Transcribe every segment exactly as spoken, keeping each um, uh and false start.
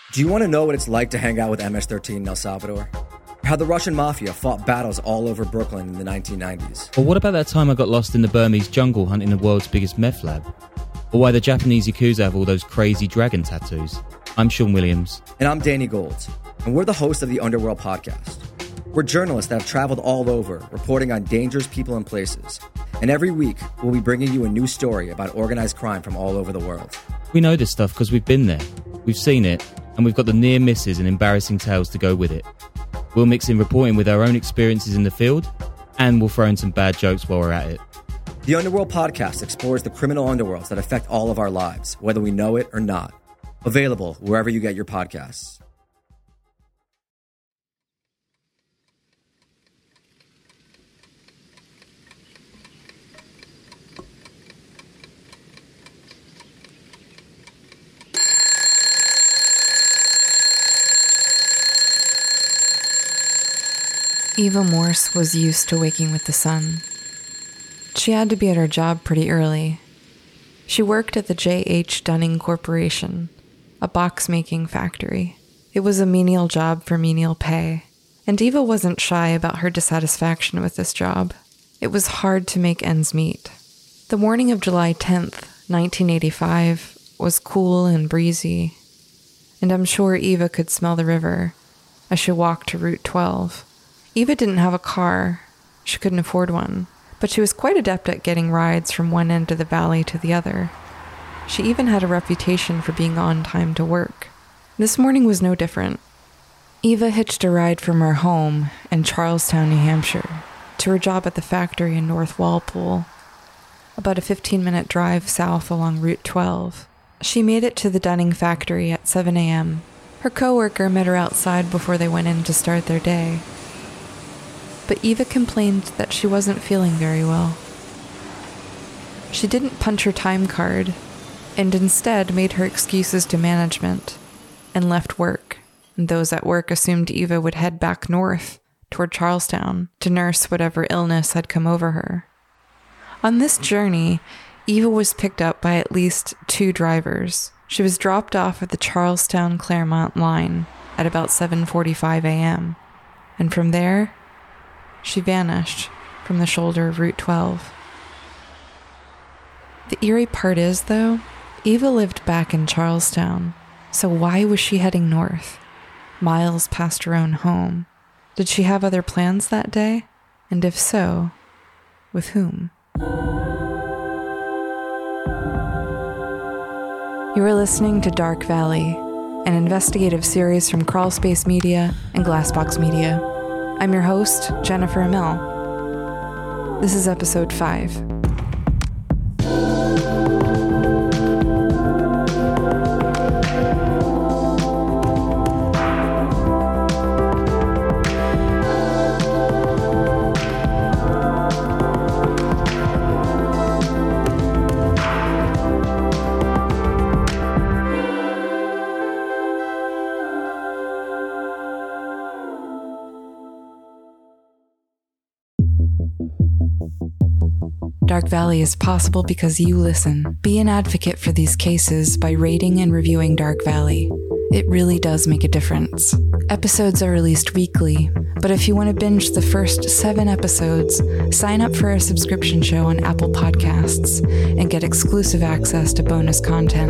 Do you want to know what it's like to hang out with M S thirteen in El Salvador? How the Russian mafia fought battles all over Brooklyn in the nineteen nineties? Or what about that time I got lost in the Burmese jungle hunting the world's biggest meth lab? Or why the Japanese Yakuza have all those crazy dragon tattoos? I'm Sean Williams. And I'm Danny Gold. And we're the hosts of the Underworld Podcast. We're journalists that have traveled all over, reporting on dangerous people and places. And every week, we'll be bringing you a new story about organized crime from all over the world. We know this stuff because we've been there. We've seen it. And we've got the near misses and embarrassing tales to go with it. We'll mix in reporting with our own experiences in the field, and we'll throw in some bad jokes while we're at it. The Underworld Podcast explores the criminal underworlds that affect all of our lives, whether we know it or not. Available wherever you get your podcasts. Eva Morse was used to waking with the sun. She had to be at her job pretty early. She worked at the J H Dunning Corporation, a box-making factory. It was a menial job for menial pay, and Eva wasn't shy about her dissatisfaction with this job. It was hard to make ends meet. The morning of July tenth, nineteen eighty-five, was cool and breezy, and I'm sure Eva could smell the river as she walked to Route twelve. Eva didn't have a car. She couldn't afford one, but she was quite adept at getting rides from one end of the valley to the other. She even had a reputation for being on time to work. This morning was no different. Eva hitched a ride from her home in Charlestown, New Hampshire, to her job at the factory in North Walpole, about a fifteen-minute drive south along Route twelve. She made it to the Dunning factory at seven a.m. Her coworker met her outside before they went in to start their day. But Eva complained that she wasn't feeling very well. She didn't punch her time card, and instead made her excuses to management, and left work, and those at work assumed Eva would head back north, toward Charlestown, to nurse whatever illness had come over her. On this journey, Eva was picked up by at least two drivers. She was dropped off at the Charlestown-Claremont line at about seven forty-five a.m., and from there, she vanished from the shoulder of Route twelve. The eerie part is, though, Eva lived back in Charlestown, so why was she heading north, miles past her own home? Did she have other plans that day? And if so, with whom? You are listening to Dark Valley, an investigative series from Crawlspace Media and Glassbox Media. I'm your host, Jennifer Amell. This is episode five. Dark Valley is possible because you listen. Be an advocate for these cases by rating and reviewing Dark Valley. It really does make a difference. Episodes are released weekly, but if you want to binge the first seven episodes, sign up for our subscription show on Apple Podcasts and get exclusive access to bonus content.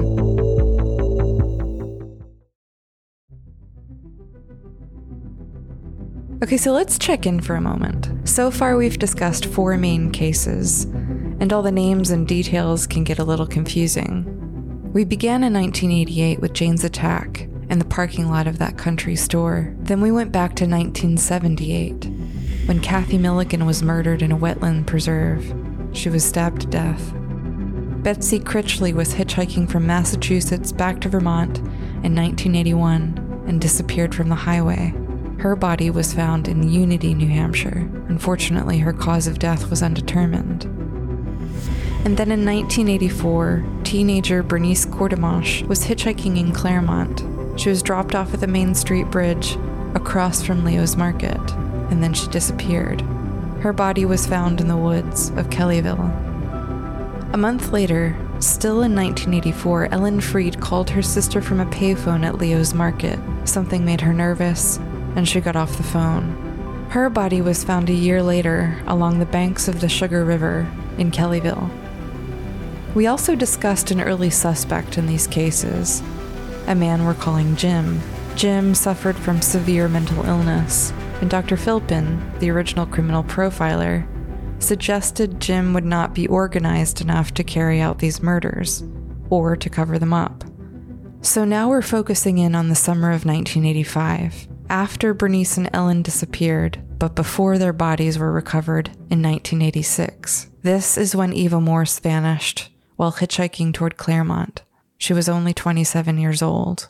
Okay, so let's check in for a moment. So far we've discussed four main cases, and all the names and details can get a little confusing. We began in nineteen eighty-eight with Jane's attack in the parking lot of that country store. Then we went back to nineteen seventy-eight, when Kathy Milligan was murdered in a wetland preserve. She was stabbed to death. Betsy Critchley was hitchhiking from Massachusetts back to Vermont in nineteen eighty-one and disappeared from the highway. Her body was found in Unity, New Hampshire. Unfortunately, her cause of death was undetermined. And then in nineteen eighty-four, teenager Bernice Courtemanche was hitchhiking in Claremont. She was dropped off at the Main Street Bridge across from Leo's Market, and then she disappeared. Her body was found in the woods of Kellyville. A month later, Still in nineteen eighty-four, Ellen Freed called her sister from a payphone at Leo's Market. Something made her nervous, and she got off the phone. Her body was found a year later along the banks of the Sugar River in Kellyville. We also discussed an early suspect in these cases, a man we're calling Jim. Jim suffered from severe mental illness, and Doctor Philpin, the original criminal profiler, suggested Jim would not be organized enough to carry out these murders, or to cover them up. So now we're focusing in on the summer of nineteen eighty-five, after Bernice and Ellen disappeared, but before their bodies were recovered in nineteen eighty-six. This is when Eva Morse vanished while hitchhiking toward Claremont. She was only twenty-seven years old.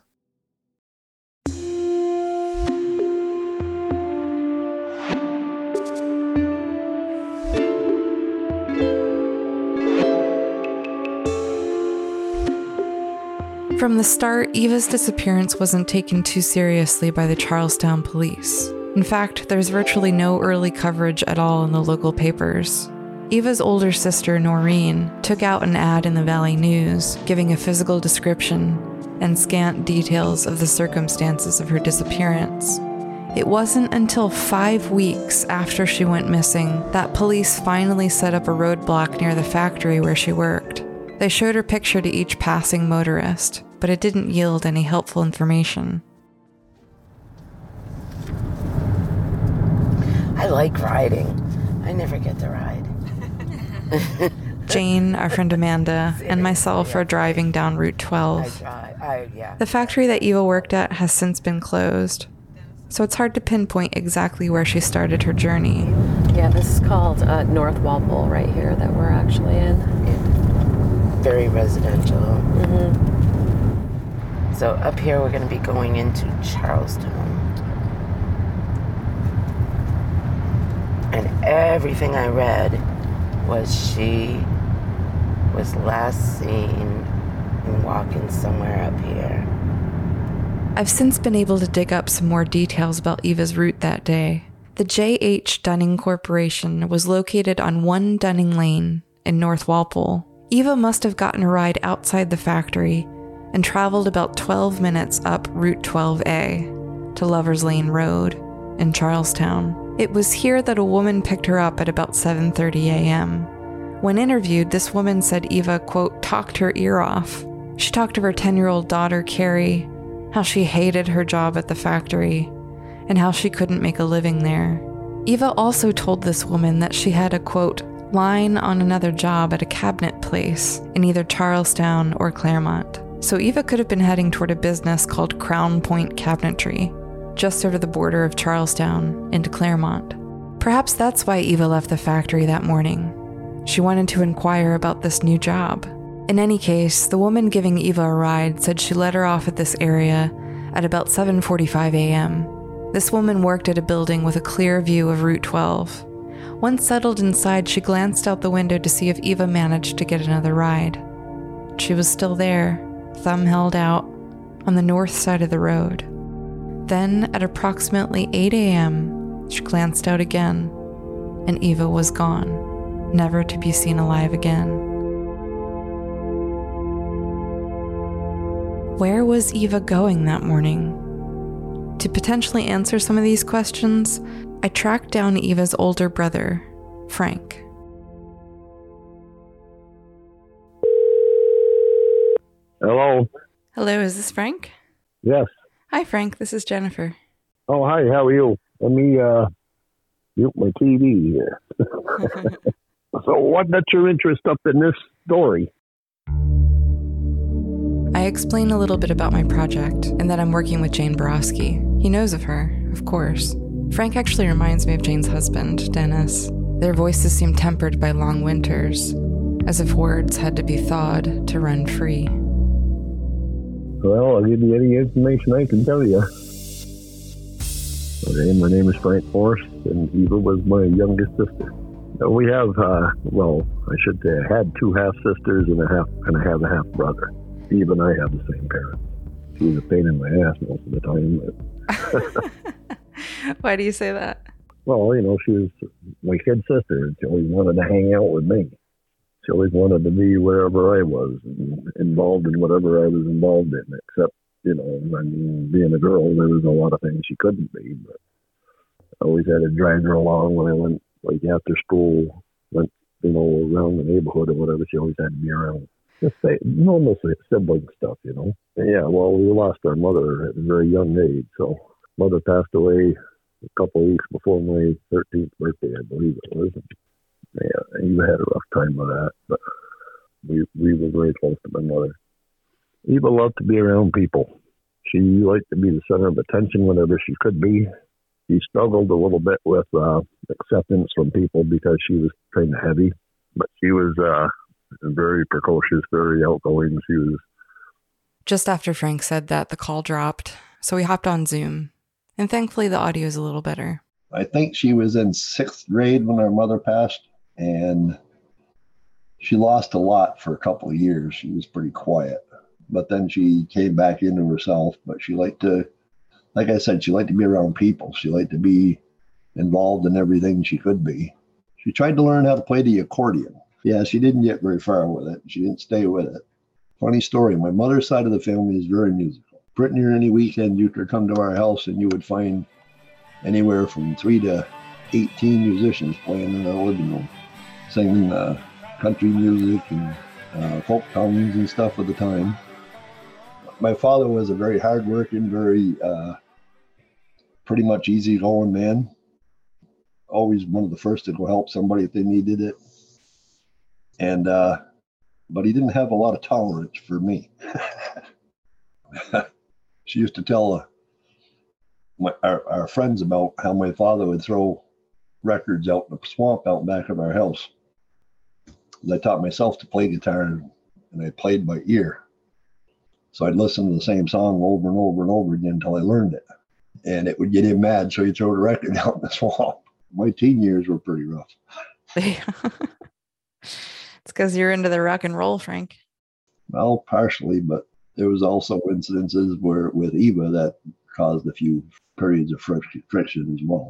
From the start, Eva's disappearance wasn't taken too seriously by the Charlestown police. In fact, there's virtually no early coverage at all in the local papers. Eva's older sister, Noreen, took out an ad in the Valley News, giving a physical description and scant details of the circumstances of her disappearance. It wasn't until five weeks after she went missing that police finally set up a roadblock near the factory where she worked. They showed her picture to each passing motorist, but it didn't yield any helpful information. I like riding. I never get to ride. Jane, our friend Amanda, and myself are driving down Route twelve. I drive. I, yeah. The factory that Eva worked at has since been closed, so it's hard to pinpoint exactly where she started her journey. Yeah, this is called uh, North Walpole right here that we're actually in. Yeah. Very residential. Mm-hmm. So up here we're going to be going into Charlestown. And everything I read was she was last seen and walking somewhere up here. I've since been able to dig up some more details about Eva's route that day. The J H Dunning Corporation was located on one Dunning Lane in North Walpole. Eva must have gotten a ride outside the factory and traveled about twelve minutes up Route twelve A to Lover's Lane Road in Charlestown. It was here that a woman picked her up at about seven thirty a.m. When interviewed, this woman said Eva, quote, talked her ear off. She talked of her ten-year-old daughter, Carrie, how she hated her job at the factory, and how she couldn't make a living there. Eva also told this woman that she had a, quote, line on another job at a cabinet place in either Charlestown or Claremont. So Eva could have been heading toward a business called Crown Point Cabinetry, just over the border of Charlestown into Claremont. Perhaps that's why Eva left the factory that morning. She wanted to inquire about this new job. In any case, the woman giving Eva a ride said she let her off at this area at about seven forty-five a.m. This woman worked at a building with a clear view of Route twelve. Once settled inside, she glanced out the window to see if Eva managed to get another ride. She was still there, thumb held out, on the north side of the road. Then, at approximately eight a.m., she glanced out again, and Eva was gone, never to be seen alive again. Where was Eva going that morning? To potentially answer some of these questions, I tracked down Eva's older brother, Frank. Hello. Hello, is this Frank? Yes. Hi, Frank. This is Jennifer. Oh, hi. How are you? Let me uh, mute my T V here. So what got your interest up in this story? I explain a little bit about my project and that I'm working with Jane Borowski. He knows of her, of course. Frank actually reminds me of Jane's husband, Dennis. Their voices seem tempered by long winters, as if words had to be thawed to run free. Well, I'll give you any information I can tell you. Okay, my name is Frank Morse, and Eva was my youngest sister. Now, we have, uh, well, I should say I had two half-sisters and a half, and I have a half-brother. Eva and I have the same parents. She's a pain in my ass most of the time. But Why do you say that? Well, you know, she was my kid sister. She always wanted to hang out with me. She always wanted to be wherever I was and involved in whatever I was involved in, except, you know, I mean, being a girl, there was a lot of things she couldn't be, but I always had to drag her along when I went, like, after school, went, you know, around the neighborhood or whatever. She always had to be around. Just say, normal sibling stuff, you know. Yeah, well, we lost our mother at a very young age, so mother passed away a couple of weeks before my thirteenth birthday, I believe it was. And, yeah, Eva had a rough time with that, but we we were very close to my mother. Eva loved to be around people. She liked to be the center of attention whenever she could be. She struggled a little bit with uh, acceptance from people because she was kind of heavy, but she was uh, very precocious, very outgoing. She was. Just after Frank said that, the call dropped, so we hopped on Zoom, and thankfully the audio is a little better. I think she was in sixth grade when our mother passed, and she lost a lot for a couple of years. She was pretty quiet, but then she came back into herself. But she liked to, like I said, she liked to be around people. She liked to be involved in everything she could be. She tried to learn how to play the accordion. Yeah, she didn't get very far with it. She didn't stay with it. Funny story, my mother's side of the family is very musical. Pretty near any weekend, you could come to our house and you would find anywhere from three to eighteen musicians playing in our living room, singing uh, country music and uh, folk songs and stuff at the time. My father was a very hardworking, very uh, pretty much easygoing man. Always one of the first to go help somebody if they needed it. And uh, but he didn't have a lot of tolerance for me. She used to tell uh, my, our, our friends about how my father would throw records out in the swamp out back of our house. I taught myself to play guitar, and, and I played by ear. So I'd listen to the same song over and over and over again until I learned it. And it would get him mad, so he'd throw the record out in the swamp. My teen years were pretty rough. It's because you're into the rock and roll, Frank. Well, partially, but there was also incidences where with Eva that caused a few periods of friction as well.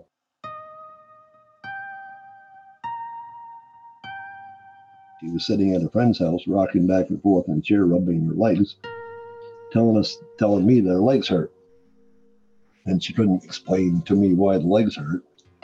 She was sitting at a friend's house, rocking back and forth in a chair, rubbing her legs, telling us, telling me that her legs hurt. And she couldn't explain to me why the legs hurt.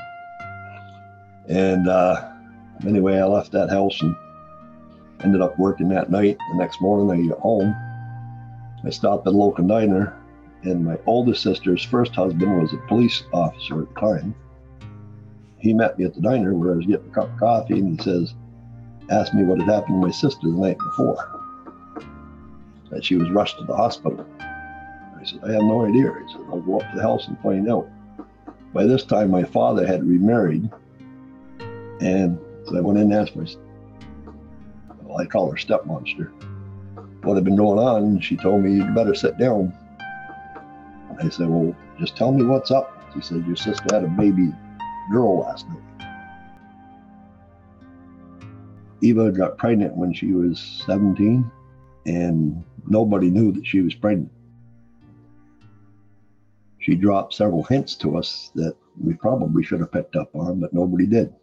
And uh, anyway, I left that house and ended up working that night. The next morning I got home. I stopped at a local diner, and my oldest sister's first husband was a police officer at the time. He met me at the diner where I was getting a cup of coffee, and he says, asked me what had happened to my sister the night before, that she was rushed to the hospital. I said, I have no idea. He said, I'll go up to the house and find out. By this time, my father had remarried, and so I went in and asked my, well, I call her stepmonster, what had been going on. And she told me, you better sit down. I said, well, just tell me what's up. She said, your sister had a baby girl last night. Eva got pregnant when she was seventeen, and nobody knew that she was pregnant. She dropped several hints to us that we probably should have picked up on, but nobody did.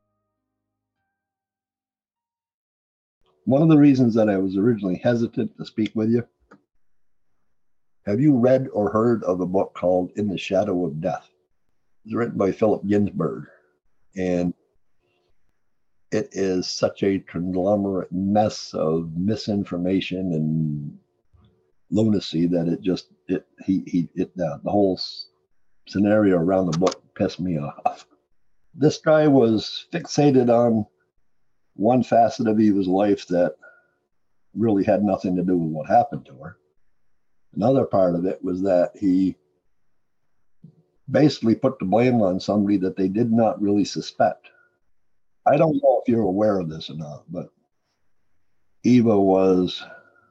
One of the reasons that I was originally hesitant to speak with you, have you read or heard of a book called In the Shadow of Death? It was written by Philip Ginsberg, and it is such a conglomerate mess of misinformation and lunacy that it just, it, he, he, it, uh, the whole scenario around the book pissed me off. This guy was fixated on one facet of Eva's life that really had nothing to do with what happened to her. Another part of it was that he basically put the blame on somebody that they did not really suspect. I don't know if you're aware of this or not, but Eva was,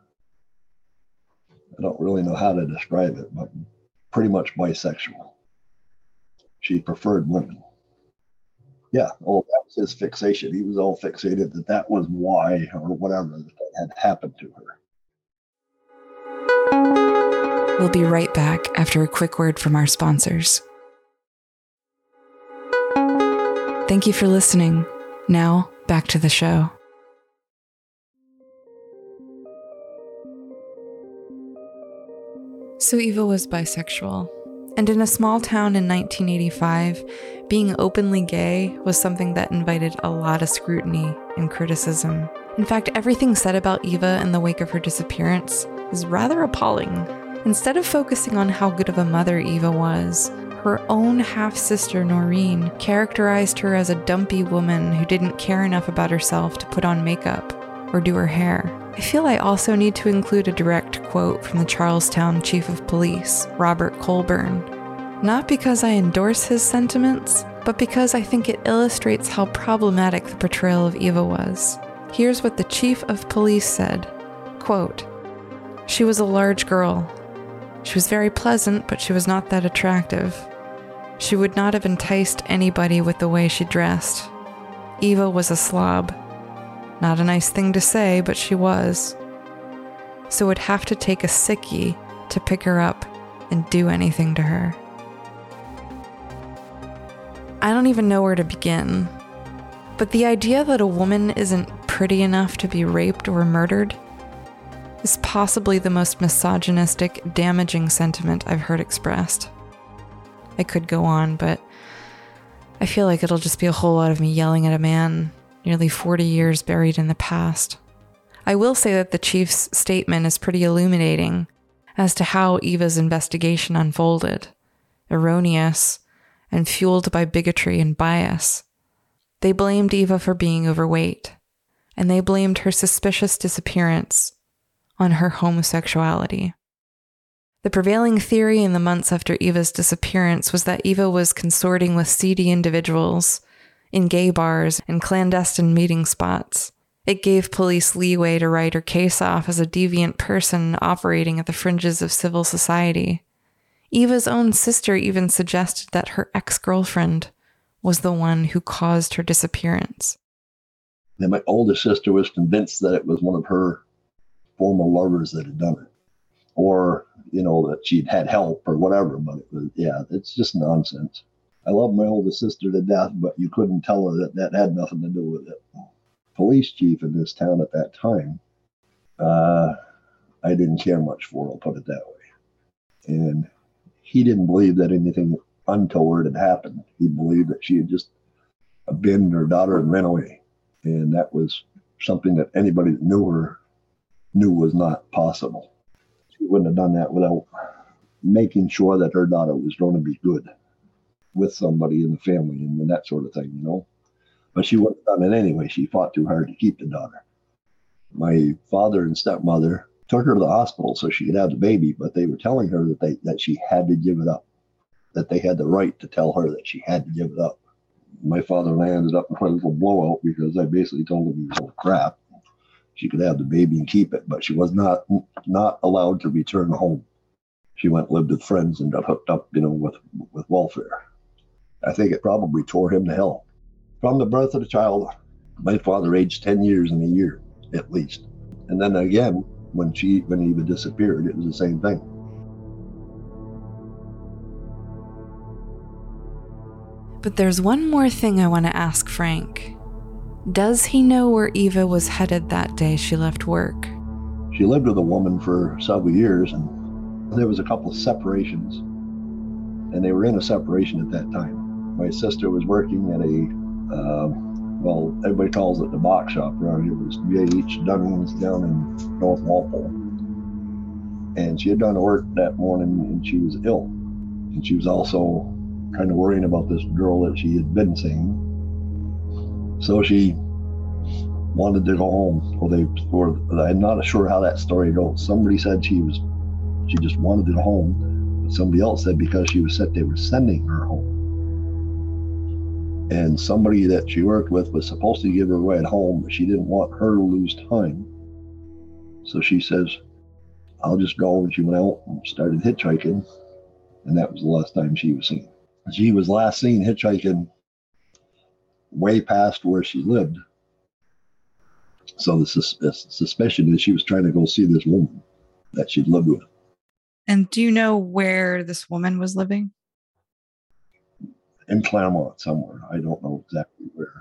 I don't really know how to describe it, but pretty much bisexual. She preferred women. Yeah, oh, that was his fixation. He was all fixated that that was why or whatever that had happened to her. We'll be right back after a quick word from our sponsors. Thank you for listening. Now, back to the show. So Eva was bisexual. And in a small town in nineteen eighty-five, being openly gay was something that invited a lot of scrutiny and criticism. In fact, everything said about Eva in the wake of her disappearance is rather appalling. Instead of focusing on how good of a mother Eva was, her own half-sister Noreen characterized her as a dumpy woman who didn't care enough about herself to put on makeup or do her hair. I feel I also need to include a direct quote from the Charlestown Chief of Police, Robert Colburn. Not because I endorse his sentiments, but because I think it illustrates how problematic the portrayal of Eva was. Here's what the Chief of Police said, quote, "She was a large girl. She was very pleasant, but she was not that attractive. She would not have enticed anybody with the way she dressed. Eva was a slob. Not a nice thing to say, but she was. So it would have to take a sickie to pick her up and do anything to her." I don't even know where to begin. But the idea that a woman isn't pretty enough to be raped or murdered is possibly the most misogynistic, damaging sentiment I've heard expressed. I could go on, but I feel like it'll just be a whole lot of me yelling at a man nearly forty years buried in the past. I will say that the chief's statement is pretty illuminating as to how Eva's investigation unfolded. Erroneous and fueled by bigotry and bias. They blamed Eva for being overweight, and they blamed her suspicious disappearance on her homosexuality. The prevailing theory in the months after Eva's disappearance was that Eva was consorting with seedy individuals in gay bars and clandestine meeting spots. It gave police leeway to write her case off as a deviant person operating at the fringes of civil society. Eva's own sister even suggested that her ex-girlfriend was the one who caused her disappearance. And my oldest sister was convinced that it was one of her former lovers that had done it. Or, you know, that she'd had help or whatever. But it was, yeah, it's just nonsense. I love my oldest sister to death, but you couldn't tell her that that had nothing to do with it. Police chief in this town at that time, uh, I didn't care much for, I'll put it that way. And he didn't believe that anything untoward had happened. He believed that she had just abandoned her daughter and ran away. And that was something that anybody that knew her knew was not possible. She wouldn't have done that without making sure that her daughter was going to be good with somebody in the family and that sort of thing, you know. But she wouldn't have done it anyway. She fought too hard to keep the daughter. My father and stepmother took her to the hospital so she could have the baby, but they were telling her that they that she had to give it up, that they had the right to tell her that she had to give it up. My father and I ended up in a little blowout because I basically told him he was full of crap. She could have the baby and keep it, but she was not not allowed to return home. She went and lived with friends and got hooked up, you know, with, with welfare. I think it probably tore him to hell. From the birth of the child, my father aged ten years in a year, at least. And then again, when she when Eva disappeared, it was the same thing. But there's one more thing I want to ask Frank. Does he know where Eva was headed that day she left work? She lived with a woman for several years, and there was a couple of separations. And they were in a separation at that time. My sister was working at a, uh, well, everybody calls it the box shop around here. It was J H Dunning's down in North Walpole. And she had done work that morning, and she was ill. And she was also kind of worrying about this girl that she had been seeing. So she wanted to go home. Or they, or I'm not sure how that story goes. Somebody said she was, she just wanted to go home. But somebody else said because she was sick, they were sending her home. And somebody that she worked with was supposed to give her a ride home, but she didn't want her to lose time. So she says, I'll just go. And she went out and started hitchhiking. And that was the last time she was seen. She was last seen hitchhiking way past where she lived. So the sus- suspicion is she was trying to go see this woman that she'd lived with. And do you know where this woman was living? In Claremont somewhere. I don't know exactly where.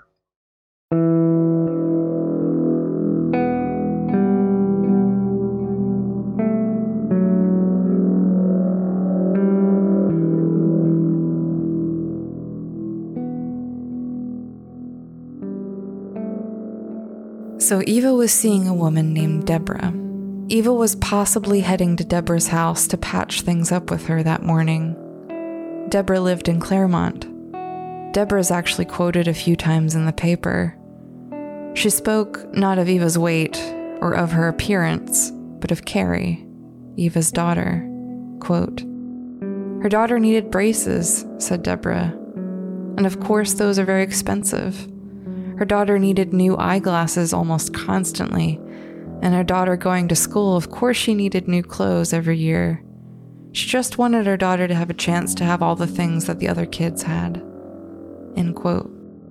So Eva was seeing a woman named Deborah. Eva was possibly heading to Deborah's house to patch things up with her that morning. Deborah lived in Claremont. Deborah's actually quoted a few times in the paper. She spoke not of Eva's weight or of her appearance, but of Carrie, Eva's daughter. Quote, "Her daughter needed braces," said Deborah. "And of course those are very expensive. Her daughter needed new eyeglasses almost constantly, and her daughter going to school, of course she needed new clothes every year. She just wanted her daughter to have a chance to have all the things that the other kids had." End quote.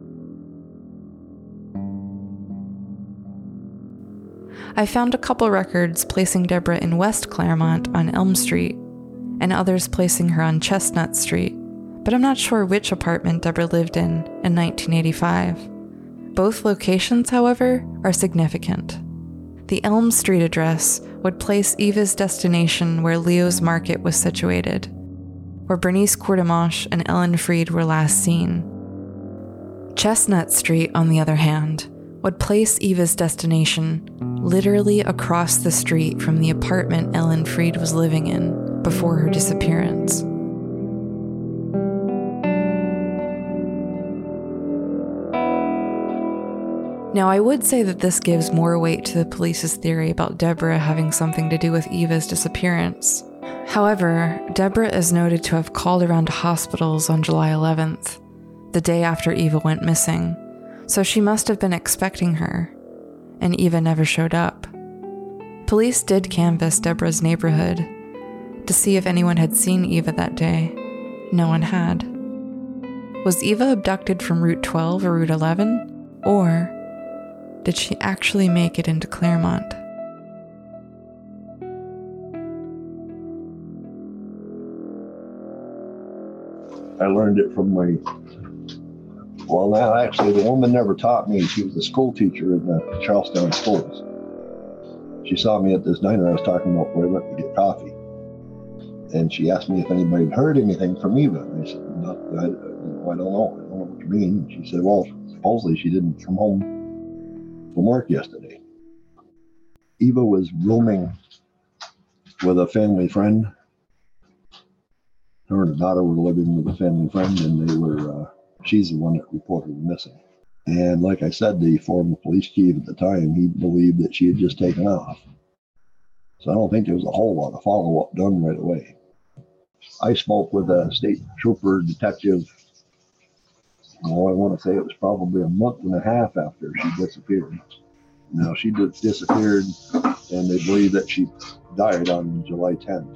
I found a couple records placing Deborah in West Claremont on Elm Street, and others placing her on Chestnut Street, but I'm not sure which apartment Deborah lived in in nineteen eighty-five. Both locations, however, are significant. The Elm Street address would place Eva's destination where Leo's Market was situated, where Bernice Courtemanche and Ellen Freed were last seen. Chestnut Street, on the other hand, would place Eva's destination literally across the street from the apartment Ellen Freed was living in before her disappearance. Now, I would say that this gives more weight to the police's theory about Deborah having something to do with Eva's disappearance. However, Deborah is noted to have called around to hospitals on July eleventh, the day after Eva went missing, so she must have been expecting her, and Eva never showed up. Police did canvass Deborah's neighborhood to see if anyone had seen Eva that day. No one had. Was Eva abducted from Route twelve or Route eleven? Or did she actually make it into Claremont? I learned it from my, well, now actually the woman never taught me. She was a school teacher in the Charlestown schools. She saw me at this diner I was talking about where I went to get coffee. And she asked me if anybody had heard anything from Eva. And I said, no, I, I don't know. I don't know what you mean. She said, well, supposedly she didn't come home from work yesterday. Eva was rooming with a family friend. Her and her daughter were living with a family friend, and they were, uh, she's the one that reported her missing. And like I said, the former police chief at the time, he believed that she had just taken off. So I don't think there was a whole lot of follow-up done right away. I spoke with a state trooper detective, well, I want to say it was probably a month and a half after she disappeared. Now, she did, disappeared, and they believe that she died on July tenth.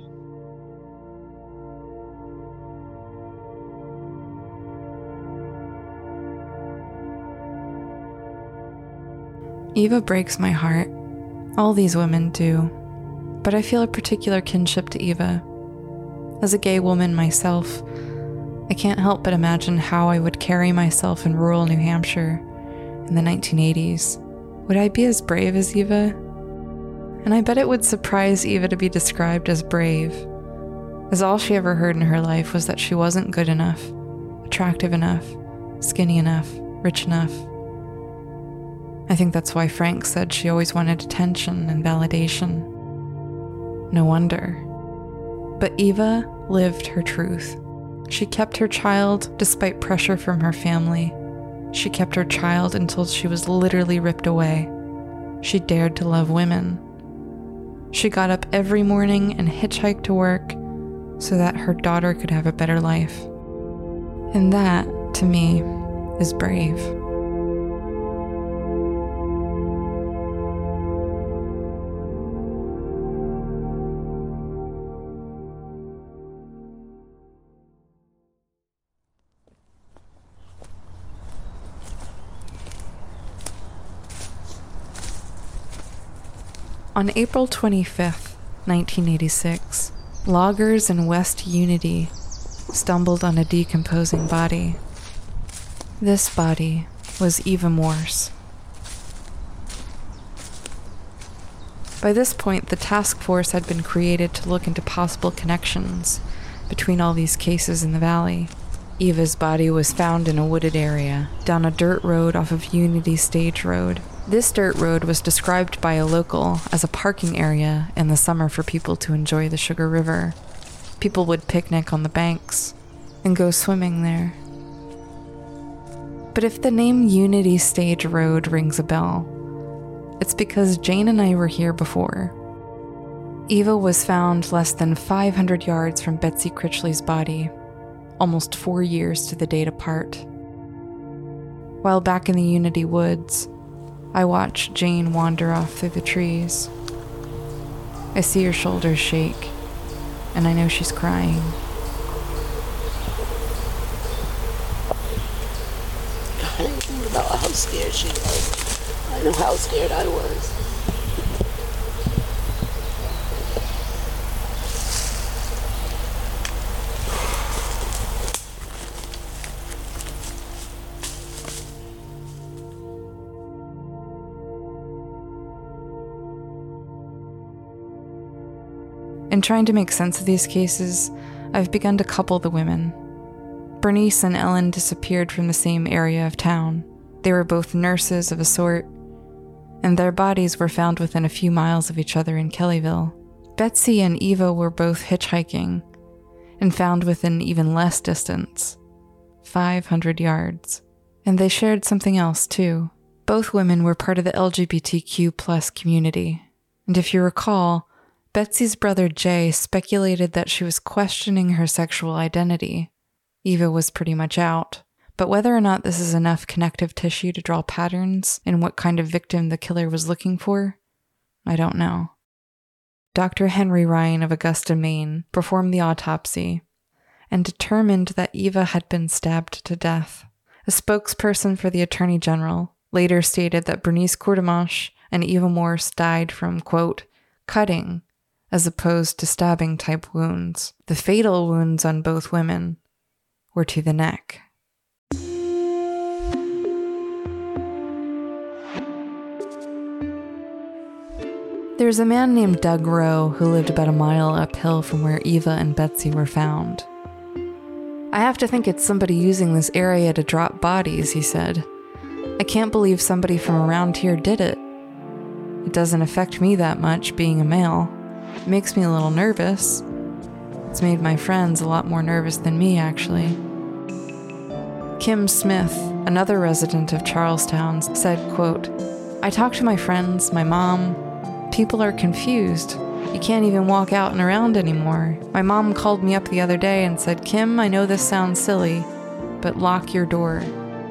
Eva breaks my heart. All these women do. But I feel a particular kinship to Eva. As a gay woman myself, I can't help but imagine how I would carry myself in rural New Hampshire in the nineteen eighties. Would I be as brave as Eva? And I bet it would surprise Eva to be described as brave, as all she ever heard in her life was that she wasn't good enough, attractive enough, skinny enough, rich enough. I think that's why Frank said she always wanted attention and validation. No wonder. But Eva lived her truth. She kept her child despite pressure from her family. She kept her child until she was literally ripped away. She dared to love women. She got up every morning and hitchhiked to work so that her daughter could have a better life. And that, to me, is brave. On April twenty-fifth, nineteen eighty-six, loggers in West Unity stumbled on a decomposing body. This body was Eva Morse. By this point, the task force had been created to look into possible connections between all these cases in the valley. Eva's body was found in a wooded area, down a dirt road off of Unity Stage Road, This dirt road was described by a local as a parking area in the summer for people to enjoy the Sugar River. People would picnic on the banks and go swimming there. But if the name Unity Stage Road rings a bell, it's because Jane and I were here before. Eva was found less than five hundred yards from Betsy Critchley's body, almost four years to the date apart. While back in the Unity Woods, I watch Jane wander off through the trees. I see her shoulders shake, and I know she's crying. I didn't think about how scared she was. I know how scared I was. In trying to make sense of these cases, I've begun to couple the women. Bernice and Ellen disappeared from the same area of town. They were both nurses of a sort, and their bodies were found within a few miles of each other in Kellyville. Betsy and Eva were both hitchhiking, and found within even less distance, five hundred yards. And they shared something else, too. Both women were part of the L G B T Q plus community, and if you recall, Betsy's brother Jay speculated that she was questioning her sexual identity. Eva was pretty much out, but whether or not this is enough connective tissue to draw patterns in what kind of victim the killer was looking for, I don't know. Doctor Henry Ryan of Augusta, Maine, performed the autopsy and determined that Eva had been stabbed to death. A spokesperson for the Attorney General later stated that Bernice Courtemanche and Eva Morse died from, quote, cutting, as opposed to stabbing type wounds. The fatal wounds on both women were to the neck. There's a man named Doug Rowe who lived about a mile uphill from where Eva and Betsy were found. I have to think it's somebody using this area to drop bodies, he said. I can't believe somebody from around here did it. It doesn't affect me that much, being a male. It makes me a little nervous. It's made my friends a lot more nervous than me, actually. Kim Smith, another resident of Charlestown, said, quote, I talked to my friends, my mom. People are confused. You can't even walk out and around anymore. My mom called me up the other day and said, Kim, I know this sounds silly, but lock your door.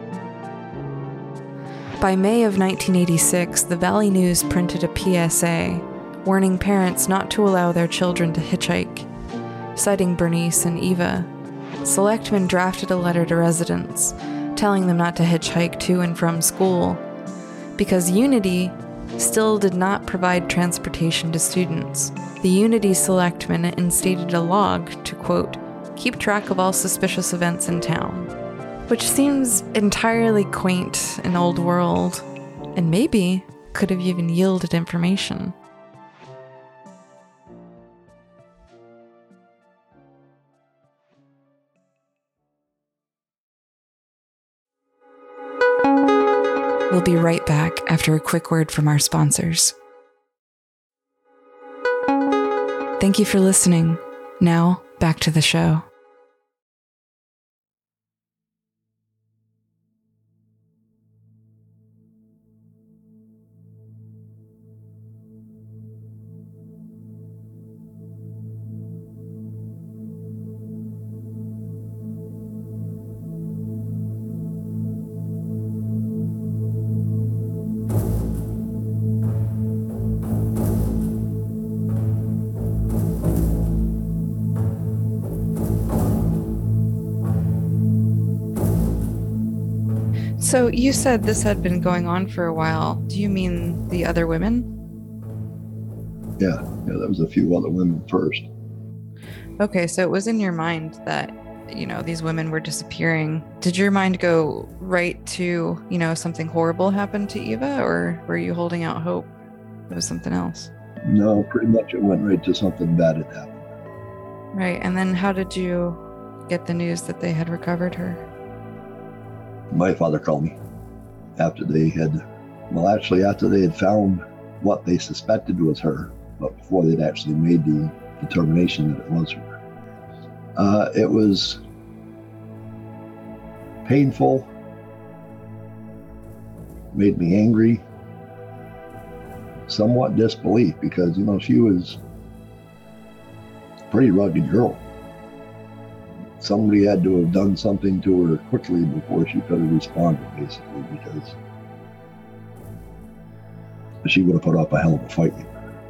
By May of nineteen eighty-six, the Valley News printed a P S A warning parents not to allow their children to hitchhike. Citing Bernice and Eva, selectmen drafted a letter to residents telling them not to hitchhike to and from school because Unity still did not provide transportation to students. The Unity selectmen instated a log to, quote, keep track of all suspicious events in town, which seems entirely quaint and old world, and maybe could have even yielded information. We'll be right back after a quick word from our sponsors. Thank you for listening. Now, back to the show. So you said this had been going on for a while. Do you mean the other women? Yeah, yeah, there was a few other women first. Okay, so it was in your mind that, you know, these women were disappearing. Did your mind go right to, you know, something horrible happened to Eva, or were you holding out hope it was something else? No, pretty much it went right to something bad had happened. Right, and then how did you get the news that they had recovered her? My father called me after they had Well, actually, after they had found what they suspected was her, but before they'd actually made the determination that it was her, uh, it was painful, made me angry, somewhat disbelief, because, you know, she was a pretty rugged girl. Somebody had to have done something to her quickly before she could have responded, basically, because she would have put up a hell of a fight.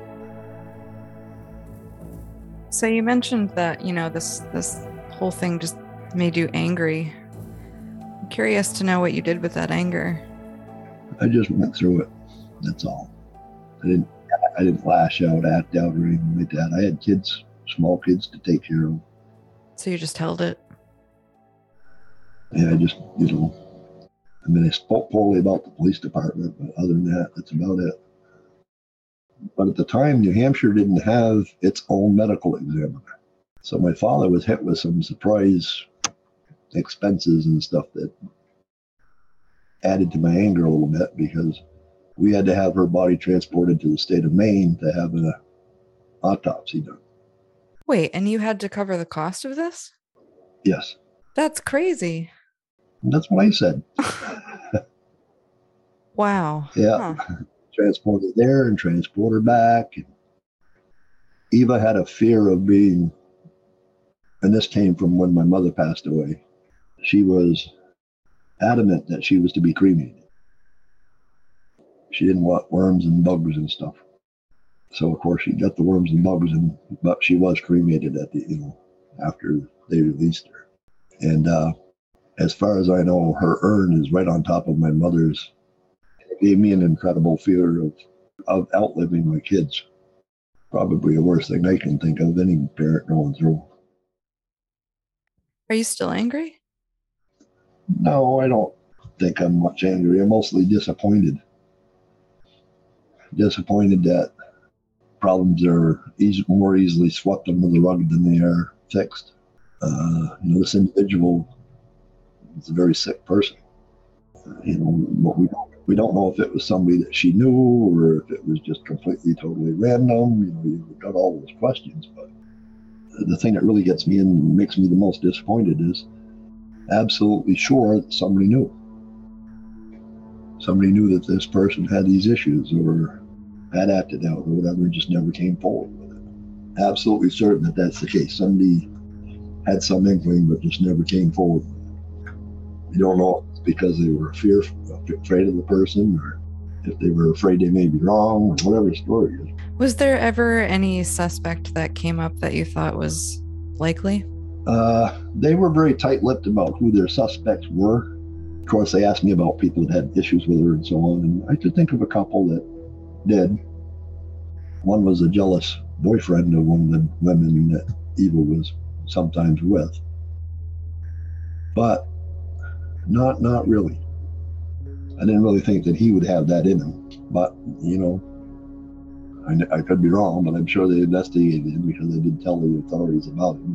So you mentioned that, you know, this this whole thing just made you angry. I'm curious to know what you did with that anger. I just went through it. That's all. I didn't I didn't lash out, act out, or anything like that. I had kids, small kids to take care of. So you just held it? Yeah, I just, you know, I mean, I spoke poorly about the police department, but other than that, that's about it. But at the time, New Hampshire didn't have its own medical examiner. So my father was hit with some surprise expenses and stuff that added to my anger a little bit, because we had to have her body transported to the state of Maine to have an autopsy done. Wait, and you had to cover the cost of this? Yes. That's crazy. That's what I said. Wow. Yeah. Huh. Transport her there and transport her back. Eva had a fear of being, and this came from when my mother passed away. She was adamant that she was to be cremated. She didn't want worms and bugs and stuff. So of course she got the worms and bugs, and but she was cremated at the, you know, after they released her. And uh, as far as I know, her urn is right on top of my mother's. It gave me an incredible fear of of outliving my kids. Probably the worst thing I can think of any parent going through. Are you still angry? No, I don't think I'm much angry. I'm mostly disappointed. Disappointed that problems are easy, more easily swept under the rug than they are fixed. Uh, you know, this individual is a very sick person. Uh, you know, what we don't, we don't know if it was somebody that she knew or if it was just completely, totally random. You know, you've got all those questions, but the thing that really gets me and makes me the most disappointed is absolutely sure that somebody knew. Somebody knew that this person had these issues or had acted out or whatever, and just never came forward with it. Absolutely certain that that's the case. Somebody had some inkling, but just never came forward with it. You don't know if it's because they were fearful, afraid of the person, or if they were afraid they may be wrong, or whatever the story is. Was there ever any suspect that came up that you thought was likely? Uh, they were very tight-lipped about who their suspects were. Of course, they asked me about people that had issues with her and so on, and I could think of a couple that did. One was a jealous boyfriend of one of the women that Eva was sometimes with, but not not really. I didn't really think that he would have that in him, but you know, I, I could be wrong, but I'm sure they investigated him because they did tell the authorities about him,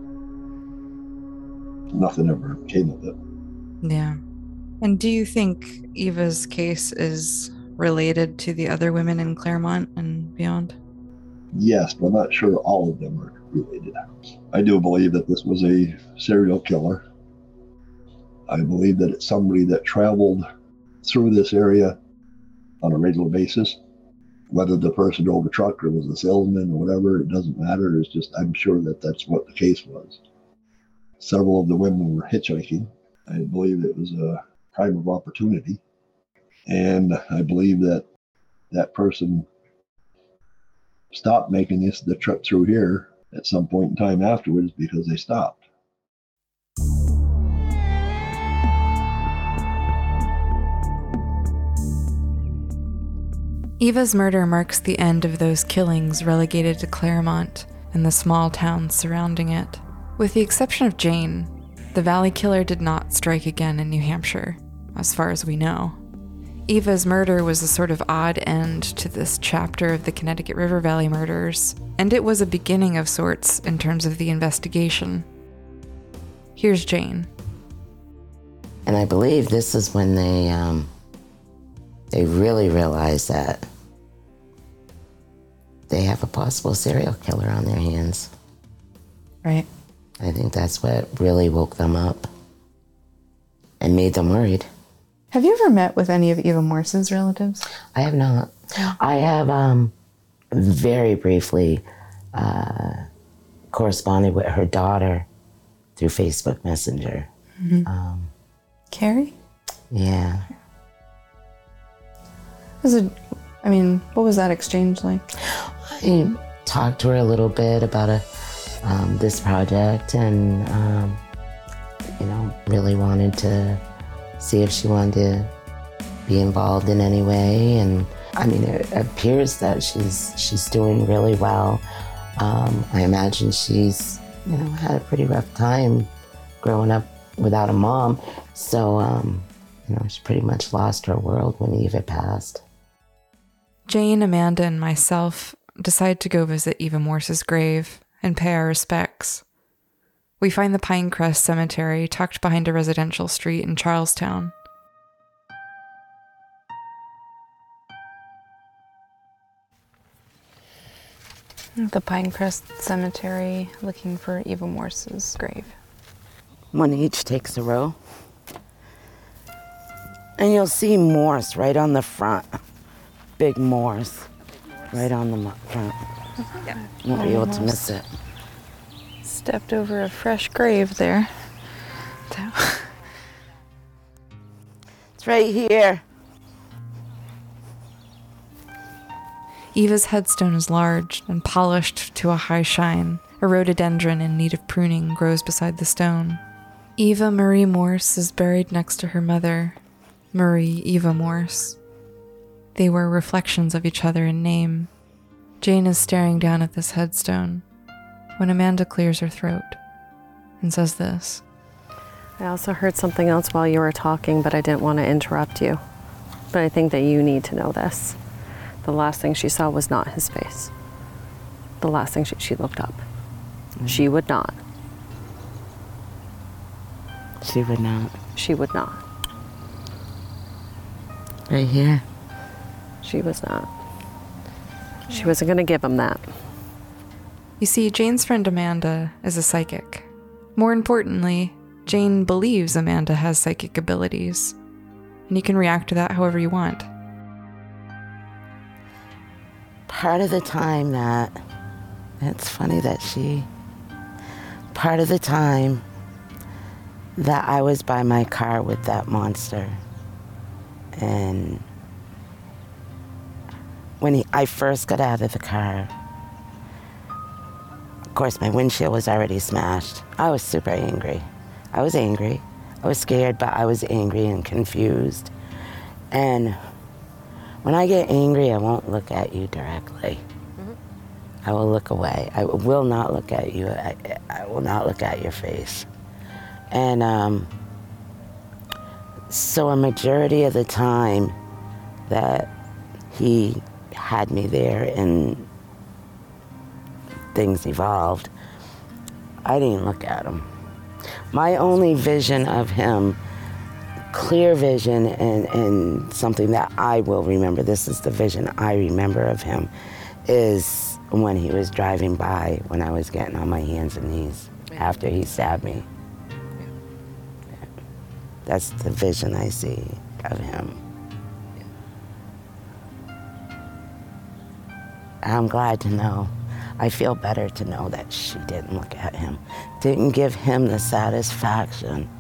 but nothing ever came of it. Yeah. And do you think Eva's case is related to the other women in Claremont and beyond? Yes, but I'm not sure all of them are related. I do believe that this was a serial killer. I believe that it's somebody that traveled through this area on a regular basis. Whether the person drove a truck or was a salesman or whatever, it doesn't matter. It's just, I'm sure that that's what the case was. Several of the women were hitchhiking. I believe it was a crime of opportunity. And I believe that that person stopped making this the trip through here at some point in time afterwards because they stopped. Eva's murder marks the end of those killings relegated to Claremont and the small towns surrounding it. With the exception of Jane, the Valley Killer did not strike again in New Hampshire, as far as we know. Eva's murder was a sort of odd end to this chapter of the Connecticut River Valley murders, and it was a beginning of sorts in terms of the investigation. Here's Jane. And I believe this is when they um, they really realize that they have a possible serial killer on their hands. Right. I think that's what really woke them up and made them worried. Have you ever met with any of Eva Morse's relatives? I have not. I have um, very briefly uh, corresponded with her daughter through Facebook Messenger. Mm-hmm. Um, Carrie? yeah. Was it, I mean, what was that exchange like? I talked to her a little bit about a, um, this project and, um, you know, really wanted to see if she wanted to be involved in any way. And I mean, it appears that she's she's doing really well. Um, I imagine she's, you know, had a pretty rough time growing up without a mom. So, um, you know, she pretty much lost her world when Eva passed. Jane, Amanda, and myself decide to go visit Eva Morse's grave and pay our respects. We find the Pinecrest Cemetery tucked behind a residential street in Charlestown. The Pinecrest Cemetery, looking for Eva Morse's grave. One each takes a row. And you'll see Morse right on the front. Big Morse right on the front. Yeah. You won't be able to miss it. Stepped over a fresh grave there. It's right here. Eva's headstone is large and polished to a high shine. A rhododendron in need of pruning grows beside the stone. Eva Marie Morse is buried next to her mother, Marie Eva Morse. They were reflections of each other in name. Jane is staring down at this headstone when Amanda clears her throat and says this. I also heard something else while you were talking, but I didn't want to interrupt you. But I think that you need to know this. The last thing she saw was not his face. The last thing she, she looked up. Mm-hmm. She would not. She would not. She would not. Right here. She was not. She wasn't going to give him that. You see, Jane's friend Amanda is a psychic. More importantly, Jane believes Amanda has psychic abilities, and you can react to that however you want. Part of the time that, it's funny that she, part of the time that I was by my car with that monster, and when he, I first got out of the car, of course my windshield was already smashed. I was super angry. I was angry. I was scared, but I was angry and confused. And when I get angry, I won't look at you directly. Mm-hmm. I will look away. I will not look at you. I, I will not look at your face. And um, so a majority of the time that he had me there and things evolved, I didn't look at him. My only vision of him, clear vision and, and something that I will remember, this is the vision I remember of him, is when he was driving by when I was getting on my hands and knees after he stabbed me. That's the vision I see of him. I'm glad to know. I feel better to know that she didn't look at him, didn't give him the satisfaction.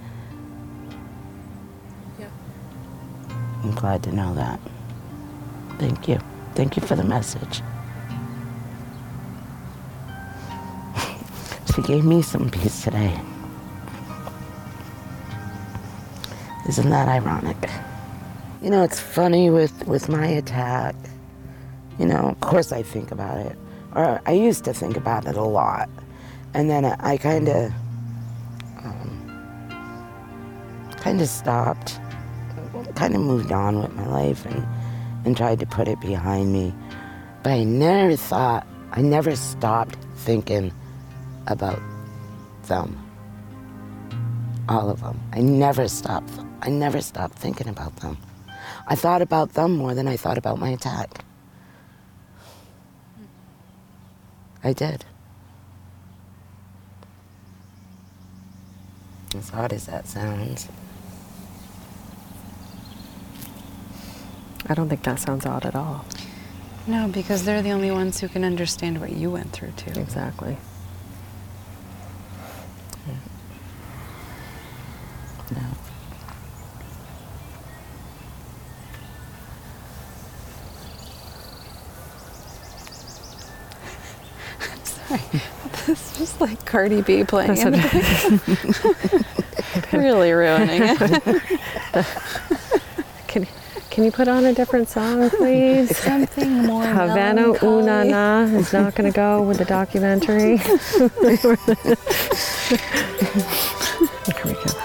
Yeah. I'm glad to know that. Thank you. Thank you for the message. She gave me some peace today. Isn't that ironic? You know, it's funny with, with my attack. You know, of course I think about it. Or I used to think about it a lot. And then I, I kind of, um, kind of stopped, kind of moved on with my life and, and tried to put it behind me. But I never thought, I never stopped thinking about them. All of them. I never stopped, I never stopped thinking about them. I thought about them more than I thought about my attack. I did. As odd as that sounds. I don't think that sounds odd at all. No, because they're the only ones who can understand what you went through, too. Exactly. No. I'm sorry. This is just like Cardi B playing. Really ruining it. Can, can you put on a different song, please? Something more Havana Una Na is not going to go with the documentary. Here we go.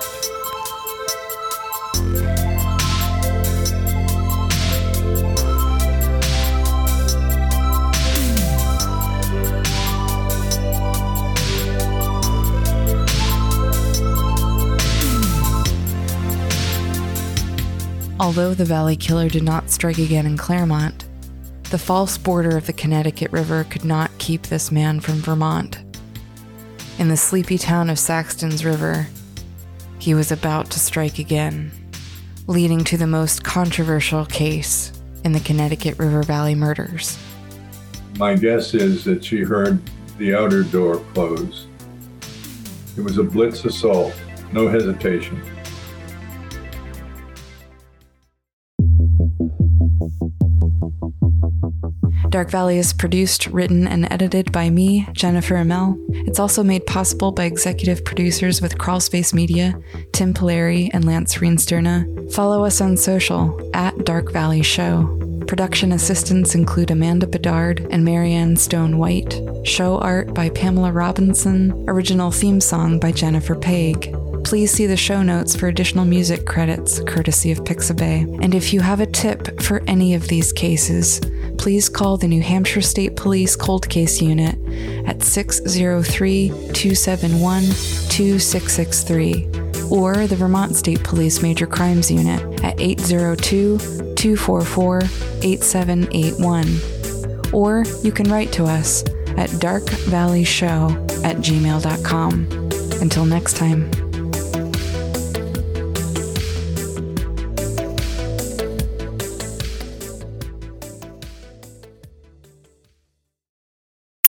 Although the Valley Killer did not strike again in Claremont, the false border of the Connecticut River could not keep this man from Vermont. In the sleepy town of Saxton's River, he was about to strike again, leading to the most controversial case in the Connecticut River Valley murders. My guess is that she heard the outer door close. It was a blitz assault, no hesitation. Dark Valley is produced, written, and edited by me, Jennifer Amell. It's also made possible by executive producers with Crawlspace Media, Tim Polari, and Lance Reensterna. Follow us on social, at Dark Valley Show. Production assistants include Amanda Bedard and Marianne Stone White. Show art by Pamela Robinson. Original theme song by Jennifer Paig. Please see the show notes for additional music credits, courtesy of Pixabay. And if you have a tip for any of these cases, please call the New Hampshire State Police Cold Case Unit at six oh three, two seven one, two six six three or the Vermont State Police Major Crimes Unit at eight oh two, two four four, eight seven eight one. Or you can write to us at dark valley show at gmail dot com. Until next time.